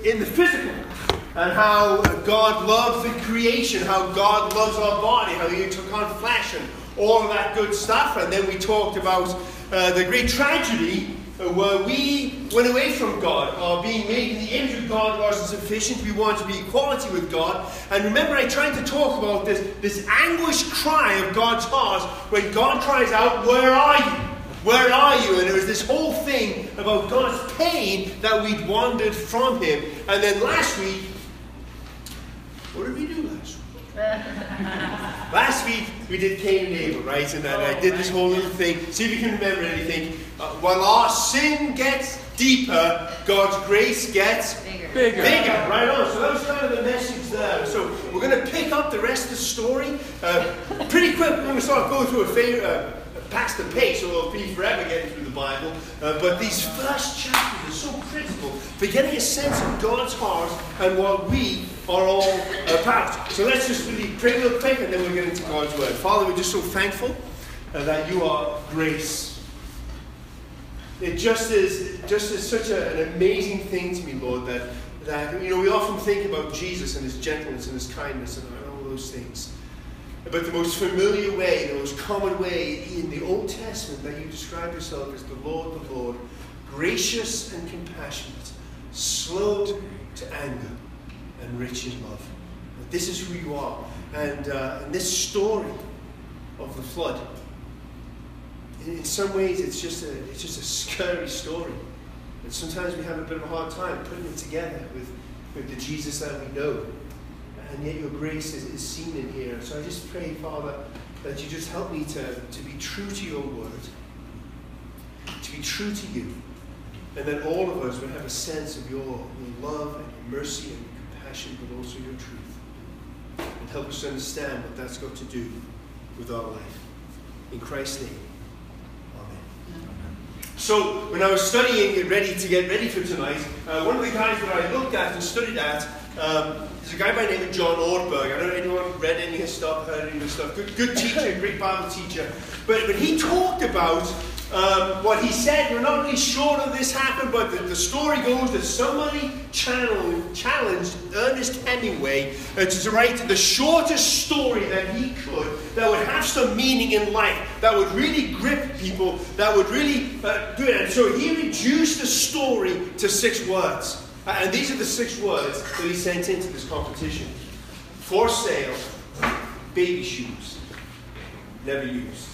in the physical, and how God loves the creation, how God loves our body, how He took on flesh and all of that good stuff. And then we talked about the great tragedy where we went away from God. Our being made in the image of God wasn't sufficient. We wanted to be equality with God. And remember, I tried to talk about this anguished cry of God's heart when God cries out, "Where are you? Where are you?" And there was this whole thing about God's pain that we'd wandered from Him. And then last week, what did we do last week? Last week we did Cain and Abel, right? And I did this whole little thing. See if you can remember anything. While our sin gets deeper, God's grace gets bigger. Right on. So that was kind of the message there. So we're going to pick up the rest of the story pretty quick. We're going to start going through past the pace, so we'll be forever getting through the Bible. But these first chapters are so critical for getting a sense of God's heart and what we are all about. So let's just really pray real quick, and then we'll get into God's Word. Father, we're just so thankful that you are grace. It just is such an amazing thing to me, Lord, that we often think about Jesus and His gentleness and His kindness and all those things. But the most familiar way, the most common way in the Old Testament that you describe yourself as the Lord, gracious and compassionate, slow to anger, and rich in love. This is who you are. And this story of the flood, in some ways it's just a scary story. And sometimes we have a bit of a hard time putting it together with the Jesus that we know. And yet your grace is seen in here. So I just pray, Father, that you just help me to be true to your word, to be true to you, and that all of us would have a sense of your love and your mercy and your compassion, but also your truth. And help us to understand what that's got to do with our life. In Christ's name, amen. So when I was studying and get ready for tonight, one of the guys that I looked at and studied at, there's a guy by the name of John Ortberg. I don't know if anyone read any of his stuff, heard any of his stuff. Good teacher, great Bible teacher. But he talked about what he said. We're not really sure that this happened, but the story goes that somebody challenged Ernest Hemingway to write the shortest story that he could, that would have some meaning in life, that would really grip people, that would really do it. And so he reduced the story to 6 words. And these are the 6 words that he sent into this competition. For sale, baby shoes, never used.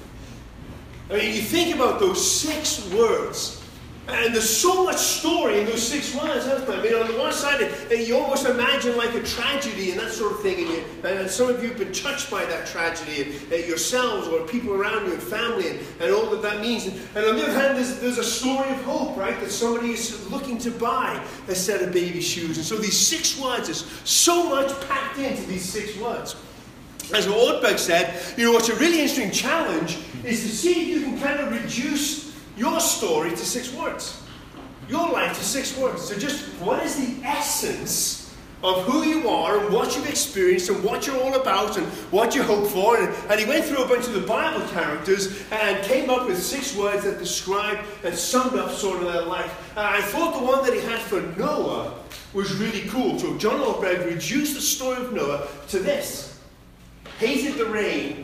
I mean, you think about those 6 words, and there's so much story in those 6 words, hasn't there? I mean, on the one side, you almost imagine like a tragedy and that sort of thing, and some of you have been touched by that tragedy, yourselves or people around you and family, and all that means. And on the other hand, there's a story of hope, right? That somebody is looking to buy a set of baby shoes. And so these 6 words, there's so much packed into these 6 words. As Ortberg said, what's a really interesting challenge is to see if you can kind of reduce your story to 6 words. Your life to 6 words. So just what is the essence of who you are and what you've experienced and what you're all about and what you hope for. And he went through a bunch of the Bible characters and came up with 6 words that described and summed up sort of their life. I thought the one that he had for Noah was really cool. So John Ortberg reduced the story of Noah to this. Hated the rain,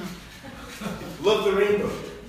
loved the rainbow.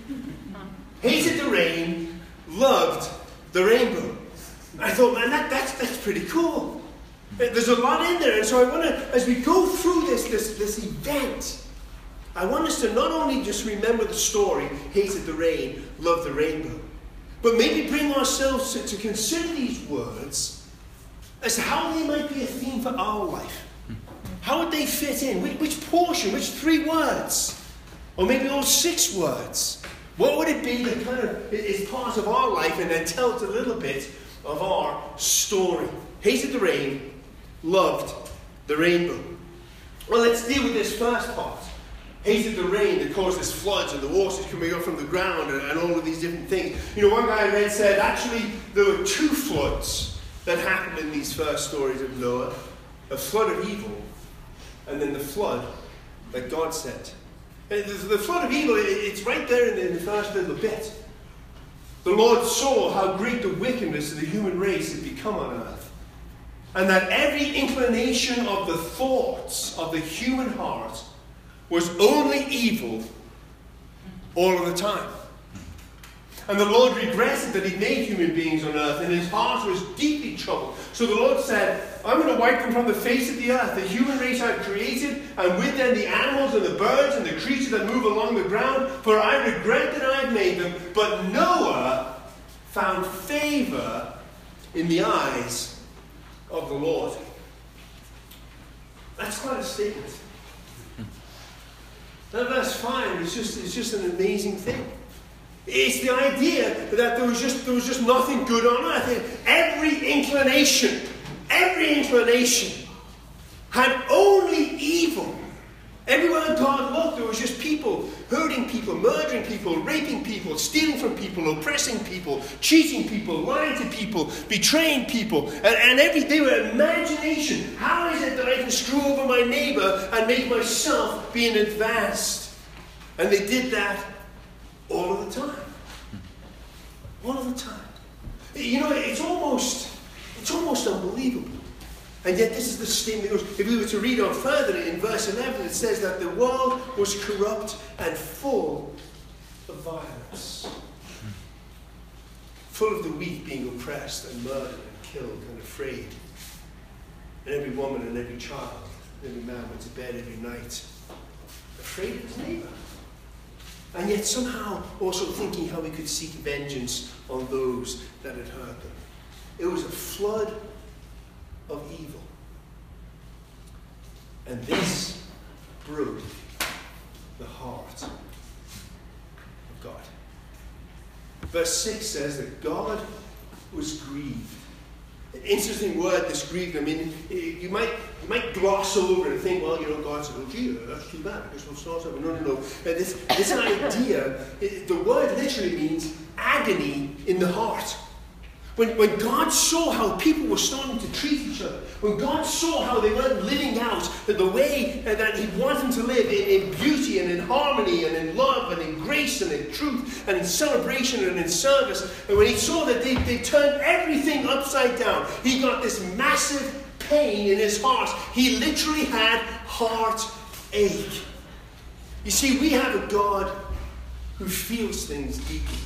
Hated the rain, loved the rainbow. I thought, man, that's pretty cool. There's a lot in there. And so I want to, as we go through this event, I want us to not only just remember the story, hated the rain, loved the rainbow, but maybe bring ourselves to consider these words as to how they might be a theme for our life. How would they fit in? Which portion? Which 3 words? Or maybe all 6 words? What would it be that kind of is part of our life and then tells a little bit of our story? Hated the rain, loved the rainbow. Well, let's deal with this first part. Hated the rain that causes floods and the waters coming up from the ground and all of these different things. One guy I read said actually there were 2 floods that happened in these first stories of Noah. A flood of evil, and then the flood that God sent. And the flood of evil, it's right there in the first little bit. The Lord saw how great the wickedness of the human race had become on earth, and that every inclination of the thoughts of the human heart was only evil all of the time. And the Lord regretted that He'd made human beings on earth, and His heart was deeply troubled. So the Lord said, I'm going to wipe them from the face of the earth, the human race I've created, and with them the animals and the birds and the creatures that move along the ground, for I regret that I've made them. But Noah found favor in the eyes of the Lord. That's quite a statement. That verse 5 is just an amazing thing. It's the idea that there was just nothing good on earth. Every inclination had only evil. Everywhere God looked, there was just people hurting people, murdering people, raping people, stealing from people, oppressing people, cheating people, lying to people, betraying people. And every day were imagination. How is it that I can screw over my neighbor and make myself be in advance? And they did that all of the time. All of the time. You know, it's almost unbelievable. And yet this is the statement that goes, if we were to read on further in verse 11, it says that the world was corrupt and full of violence. Full of the weak being oppressed and murdered and killed and afraid. And every woman and every child, and every man went to bed every night, afraid of his neighbor. And yet somehow also thinking how we could seek vengeance on those that had hurt them. It was a flood of evil. And this broke the heart of God. Verse 6 says that God was grieved. An interesting word, this grieved. I mean, you might gloss over and think, well, you know, God said, oh, gee, that's too bad. This will start over. No. This idea, the word literally means agony in the heart. When God saw how people were starting to treat each other, when God saw how they weren't living out the way that He wanted them to live in beauty and in harmony and in love and in grace and in truth and in celebration and in service, and when He saw that they turned everything upside down, He got this massive pain in His heart. He literally had heartache. You see, we have a God who feels things deeply.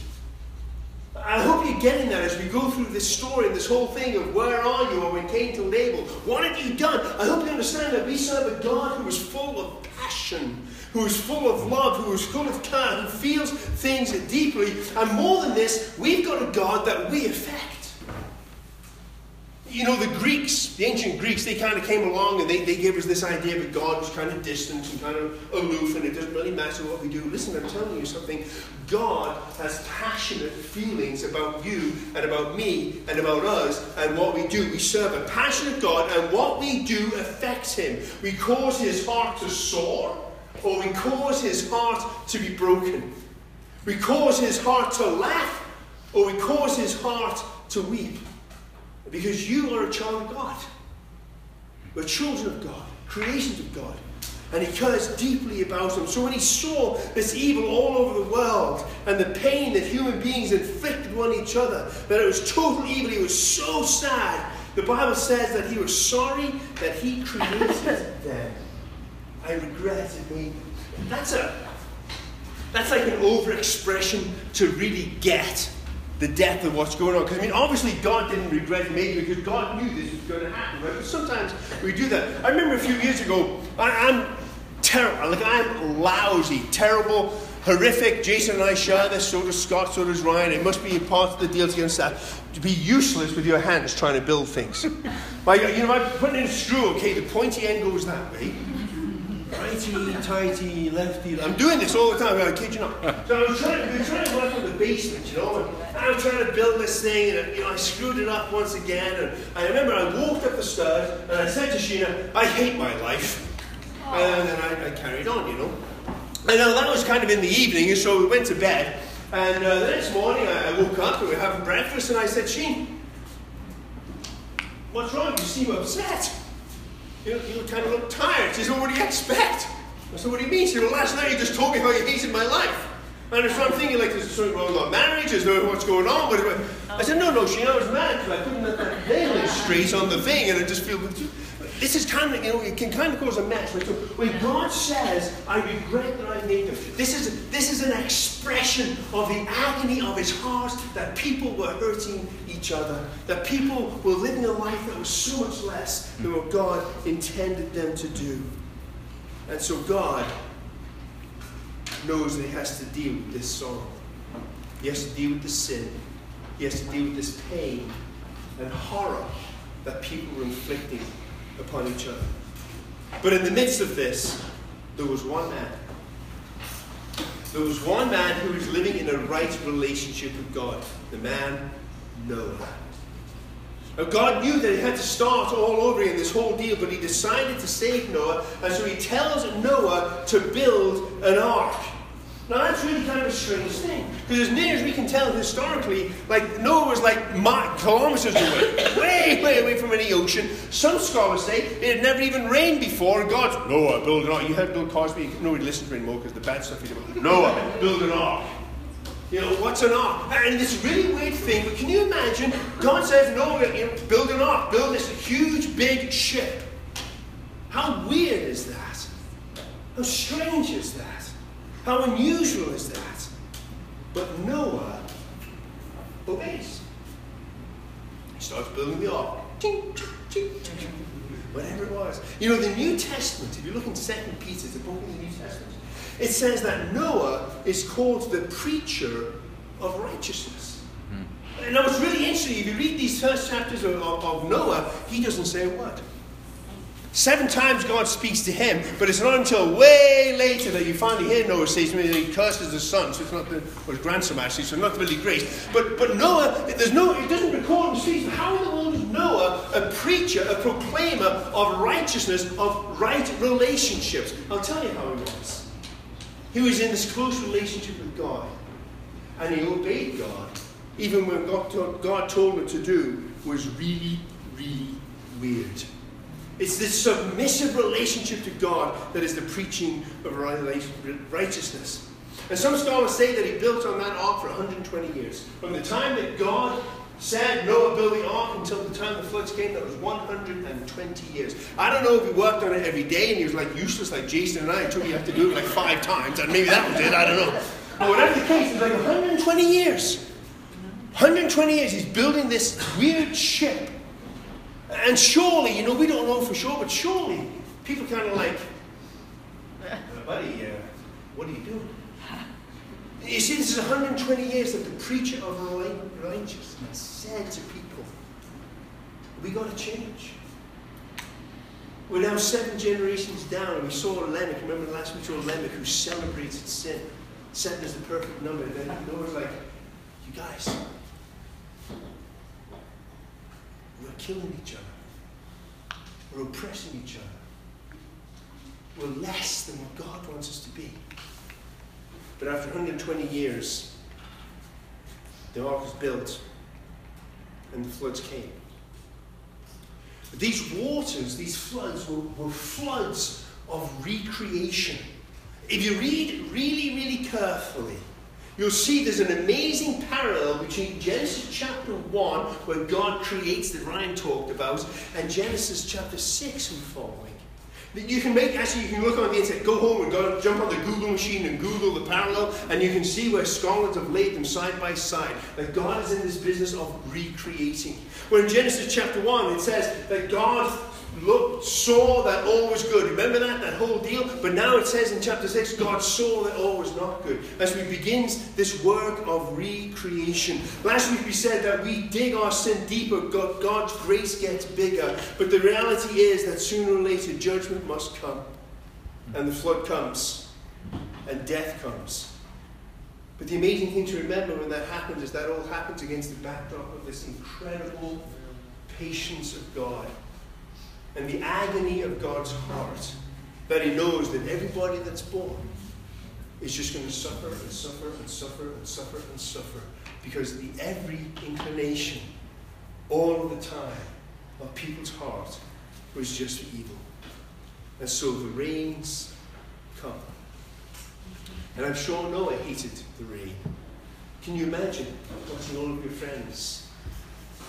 I hope you're getting that as we go through this story, this whole thing of where are you, or when Cain killed Abel, what have you done? I hope you understand that we serve a God who is full of passion, who is full of love, who is full of care, who feels things deeply. And more than this, we've got a God that we affect. You know, the Greeks, the ancient Greeks, they kind of came along and they gave us this idea that God was kind of distant and kind of aloof and it doesn't really matter what we do. Listen, I'm telling you something. God has passionate feelings about you and about me and about us and what we do. We serve a passionate God, and what we do affects Him. We cause His heart to soar, or we cause His heart to be broken. We cause His heart to laugh, or we cause His heart to weep. Because you are a child of God. We're children of God, creations of God. And He cares deeply about them. So when He saw this evil all over the world and the pain that human beings inflicted on each other, that it was total evil, He was so sad. The Bible says that He was sorry that He created them. I regret it made them. That's like an overexpression to really get the depth of what's going on. Because, I mean, obviously God didn't regret He made you because God knew this was going to happen, right? But sometimes we do that. I remember a few years ago, I'm terrible. Like, I'm lousy, terrible, horrific. Jason and I share this, so does Scott, so does Ryan. It must be part of the deal to understand. To be useless with your hands trying to build things. Like, you know, I'm putting in a screw, okay, the pointy end goes that way. Righty, tighty, lefty. I'm doing this all the time, I kid you not. So I was trying to work on the basement, you know, and I was trying to build this thing, and you know, I screwed it up once again. And I remember I walked up the stairs, and I said to Sheena, I hate my life. And then I carried on, you know. And that was kind of in the evening, and so we went to bed. And the next morning, I woke up, and we were having breakfast, and I said, Sheen, what's wrong? You seem upset. You kind of look tired. She said, well, what do you expect? I said, what do you mean? She said, well, last night you just told me how you hated my life. And so I'm thinking, like, is there something wrong with our marriage? Is there what's going on? I said, no, Sheen, I was mad because I couldn't let that nail in straight on the thing, and I just feel, this is kind of, it can kind of cause a mess. Right? So when God says, I regret that I made them, this is an expression of the agony of his heart, that people were hurting each other, that people were living a life that was so much less than what God intended them to do. And so God knows that he has to deal with this sorrow. He has to deal with the sin. He has to deal with this pain and horror that people were inflicting upon each other. But in the midst of this, there was one man. There was one man who was living in a right relationship with God. The man Noah. Now God knew that he had to start all over again, this whole deal, but he decided to save Noah, and so he tells Noah to build an ark. Now that's really kind of a strange thing, because as near as we can tell historically, like Noah was like kilometers away, way away from any ocean. Some scholars say it had never even rained before, and God, Noah, build an ark. You heard Bill Cosby, nobody listens to him anymore because the bad stuff he's about. Noah, build an ark. You know, what's an ark? And this really weird thing, but can you imagine, God says, Noah, build an ark, build this huge, big ship. How weird is that? How strange is that? How unusual is that? But Noah obeys. He starts building the ark. Whatever it was. You know, the New Testament, if you look in 2 Peter, the book of the New Testament, it says that Noah is called the preacher of righteousness. And now what's really interesting, if you read these first chapters of Noah, he doesn't say a word. 7 times God speaks to him, but it's not until way later that you finally hear Noah say something, he curses his son, so it's not or his grandson actually, so not really great. But Noah, it doesn't record and speak. How in the world is Noah a preacher, a proclaimer of righteousness, of right relationships? I'll tell you how he was. He was in this close relationship with God, and he obeyed God, even when God told him to do was really, really weird. It's this submissive relationship to God that is the preaching of righteousness. And some scholars say that he built on that ark for 120 years. From the time that God said Noah build the ark until the time the floods came, that was 120 years. I don't know if he worked on it every day and he was like useless like Jason and I until you have to do it like 5 times, and maybe that was it, I don't know. But whatever the case, it was like 120 years. 120 years he's building this weird ship. And surely, you know, we don't know for sure, but surely people kind of like, buddy, what are you doing? You see, this is 120 years that the preacher of righteousness said to people, we got to change. We're now 7 generations down, and we saw Lamech. Remember last week we saw Lamech, who celebrated sin. 7 is the perfect number. Then Noah's like, you guys, we're killing each other. We're oppressing each other. We're less than what God wants us to be. But after 120 years, the ark was built and the floods came. But these waters, these floods, were floods of recreation. If you read really, really carefully, you'll see there's an amazing parallel between Genesis chapter 1, where God creates that Ryan talked about, and Genesis chapter 6 and following. You can look on the internet, go home and go jump on the Google machine and Google the parallel, and you can see where scholars have laid them side by side. That God is in this business of recreating. Where in Genesis chapter 1 it says that God saw that all was good. Remember that whole deal? But now it says in chapter 6, God saw that all was not good. As we begins this work of recreation. Last week we said that we dig our sin deeper, God's grace gets bigger. But the reality is that sooner or later judgment must come. And the flood comes. And death comes. But the amazing thing to remember when that happens is that all happens against the backdrop of this incredible patience of God. And the agony of God's heart, that he knows that everybody that's born is just going to suffer and suffer and suffer and suffer and suffer, because every inclination all of the time of people's heart was just for evil. And so the rains come. And I'm sure Noah hated the rain. Can you imagine watching all of your friends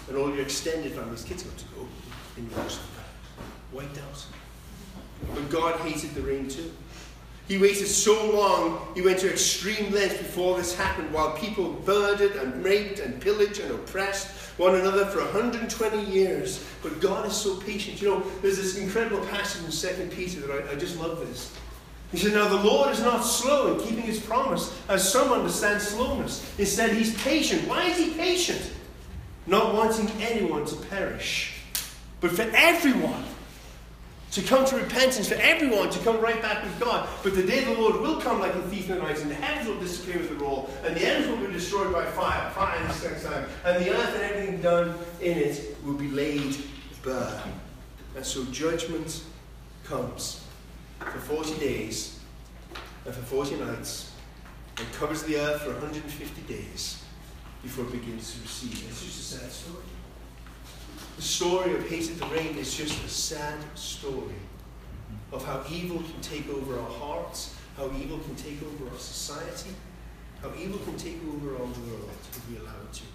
and all your extended family's kids got to go, and you're just wiped out. But God hated the rain too. He waited so long, he went to extreme lengths before this happened, while people murdered and raped and pillaged and oppressed one another for 120 years. But God is so patient. You know, there's this incredible passage in 2 Peter that I just love this. He said, now the Lord is not slow in keeping his promise, as some understand slowness. Instead, he's patient. Why is he patient? Not wanting anyone to perish, but for everyone to come to repentance, for everyone to come right back with God. But the day of the Lord will come like a thief in the night, and the heavens will disappear with a roar, and the heavens will be destroyed by fire this next time, and the earth and everything done in it will be laid bare. And so judgment comes for 40 days and for 40 nights, and covers the earth for 150 days before it begins to recede. It's just a sad story. The story of Hated the Rain is just a sad story of how evil can take over our hearts, how evil can take over our society, how evil can take over our world if we allow it to.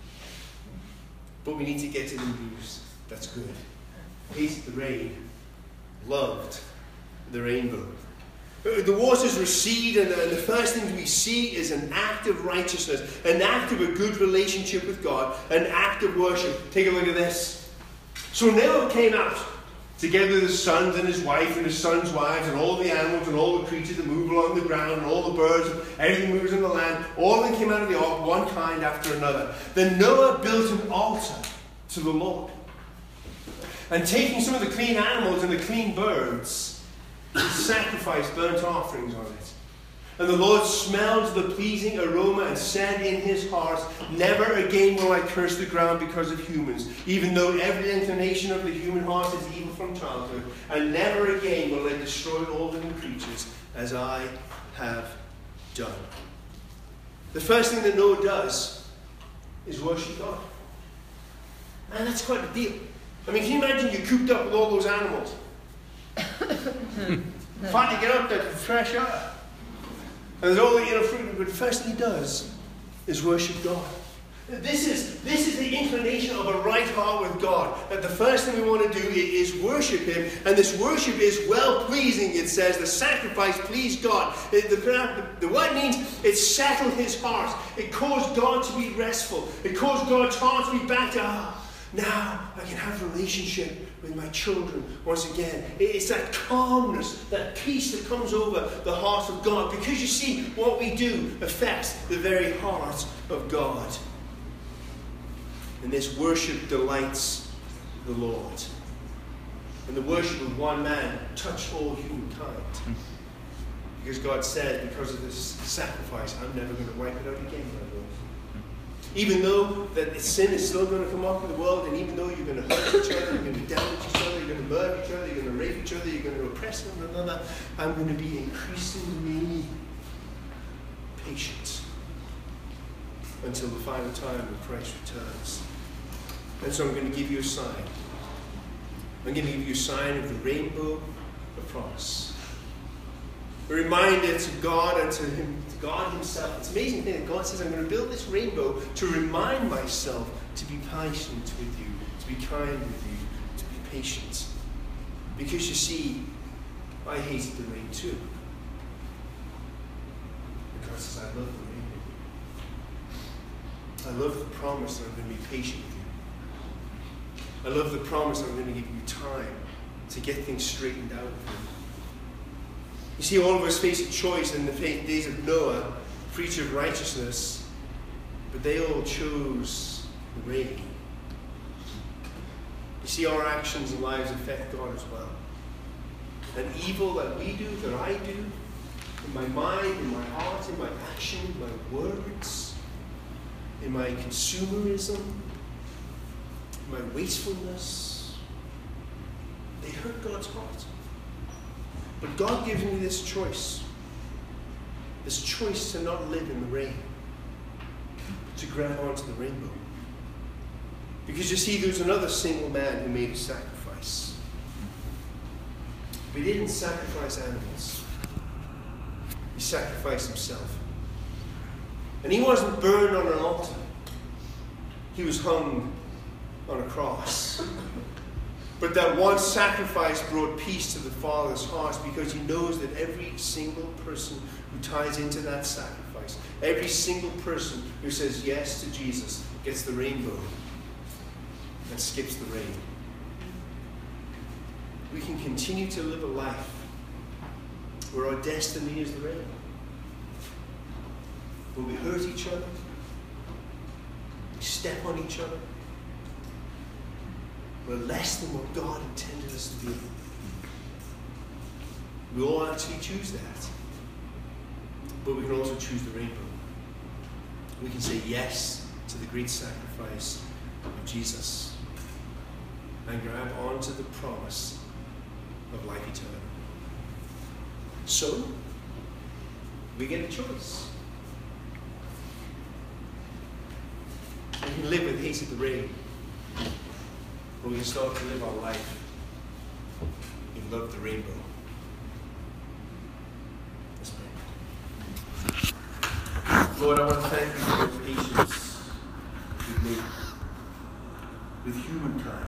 But we need to get to the news that's good. Hated the rain, loved the rainbow. The waters recede, and the first thing we see is an act of righteousness, an act of a good relationship with God, an act of worship. Take a look at this. So Noah came out, together with his sons and his wife and his sons' wives and all the animals and all the creatures that move along the ground and all the birds, everything moves in the land. All of them came out of the ark, one kind after another. Then Noah built an altar to the Lord. And taking some of the clean animals and the clean birds, he sacrificed burnt offerings on it. And the Lord smelled the pleasing aroma and said in his heart, never again will I curse the ground because of humans, even though every inclination of the human heart is evil from childhood. And never again will I destroy all living creatures as I have done. The first thing that Noah does is worship God. And that's quite a deal. I mean, can you imagine you're cooped up with all those animals? Finally get out there to fresh air. And there's all the fruit, but the first thing he does is worship God. This is the inclination of a right heart with God. That the first thing we want to do is worship him. And this worship is well-pleasing, it says. The sacrifice pleased God. The word means it settled his heart. It caused God to be restful. It caused God's heart to be back to, now I can have a relationship with my children once again. It's that calmness, that peace that comes over the heart of God. Because you see, what we do affects the very heart of God. And this worship delights the Lord. And the worship of one man touched all humankind. Because God said, because of this sacrifice, I'm never going to wipe it out again, my Lord. Even though that sin is still going to come up in the world, and even though you're going to hurt each other, you're going to damage each other, you're going to murder each other, you're going to rape each other, you're going to oppress one another, I'm going to be increasingly patient until the final time when Christ returns. And so I'm going to give you a sign. I'm going to give you a sign of the rainbow of promise. A reminder to God and to God himself. It's an amazing thing that God says, I'm going to build this rainbow to remind myself to be patient with you, to be kind with you, to be patient. Because you see, I hated the rain too. Because I love the rainbow. I love the promise that I'm going to be patient with you. I love the promise that I'm going to give you time to get things straightened out with you. You see, all of us face a choice in the days of Noah, preacher of righteousness, but they all chose the rain. You see, our actions and lives affect God as well. And evil that we do, that I do, in my mind, in my heart, in my action, in my words, in my consumerism, in my wastefulness, they hurt God's heart. But God gives me this choice to not live in the rain, to grab onto the rainbow. Because you see, there's another single man who made a sacrifice. But he didn't sacrifice animals. He sacrificed himself. And he wasn't burned on an altar. He was hung on a cross. But that one sacrifice brought peace to the Father's heart, because he knows that every single person who ties into that sacrifice, every single person who says yes to Jesus, gets the rainbow and skips the rain. We can continue to live a life where our destiny is the rain. Where we hurt each other, we step on each other, we're less than what God intended us to be. We all actually choose that. But we can also choose the rainbow. We can say yes to the great sacrifice of Jesus and grab onto the promise of life eternal. So, we get a choice. We can live with hate of the rain, or we can start to live our life in love of the rainbow. Let's pray. Lord, I want to thank you for your patience with me, with humankind.